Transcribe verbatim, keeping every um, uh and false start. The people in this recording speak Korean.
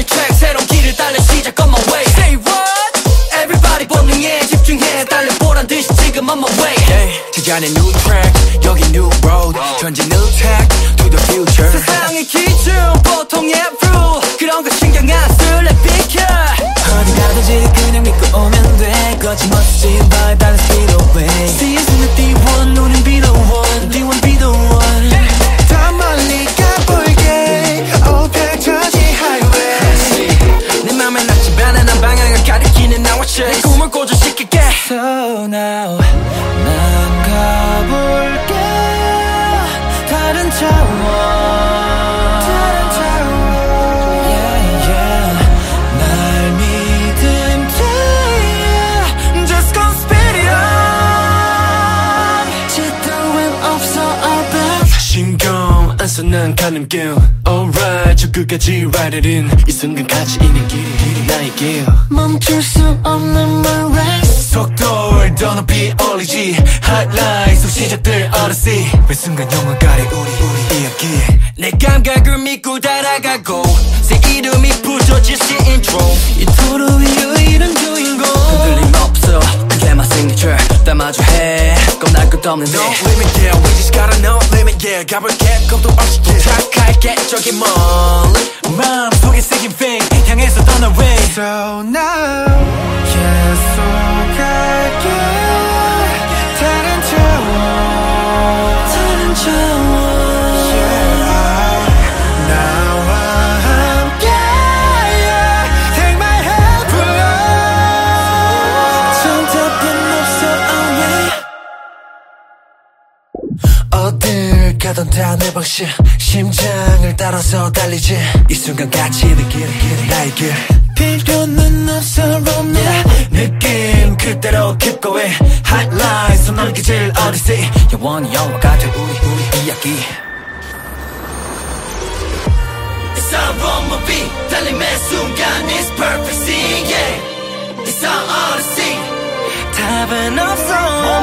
new track 새로운 길을 달려 시작 on my way. Say what? Everybody 본능에 집중해 달려보란 듯이 지금 on my way. yeah, 시간의 new track 여기 new road 전진 new tech to the future. 세상의 기준 보통의 rule 그런 거 신경 안 쓸래 비켜. 어디 가든지 그냥 믿고 오면 돼 거침없이 vibe 달려 speed away. See us in the D one 우린 be the one D one be the one. 더 멀리 가볼게 oh 펼쳐진 highway. 내 맘에 낯이 변해난 방향을 가리키는 나와 chase 내 꿈을 고조시킬게. So now 난 가볼게 다른 차원 난 가는 길 alright 저 끝까지 ride it in 이 순간까지 있는 길이, 길이 나의 길 멈출 수 없는 my race 속도를 더 높이 올리지 highlight 속 시작들 odyssey 매 순간 영화가래 우리 우리 이야기 내 감각을 믿고 따라가고 새 이름이 붙여질시 intro 이 도로 위의 이런 주인공 흔들림 없어 그게 my signature 다 마주해 겁날 것도 없는데 No limit yeah we just gotta know limit yeah 가볼게 겁도 없이 도착할게 저기 멀리 마음속에 새긴 fame 향해서 떠나 way So now 계속 갈게 다른 차원 다른 차원 어딜 가던 다 내 방식 심장을 따라서 달리지 이 순간 같이 느끼는 길이 나의 길 필요는 없어 roam yeah. 느낌 그대로 keep going highlight 손 넘기질 odyssey 영원히 영화가 돼 우리 우리 이야기 It's our on my beat 달림의 순간 It's perfect scene yeah It's our odyssey 답은 없어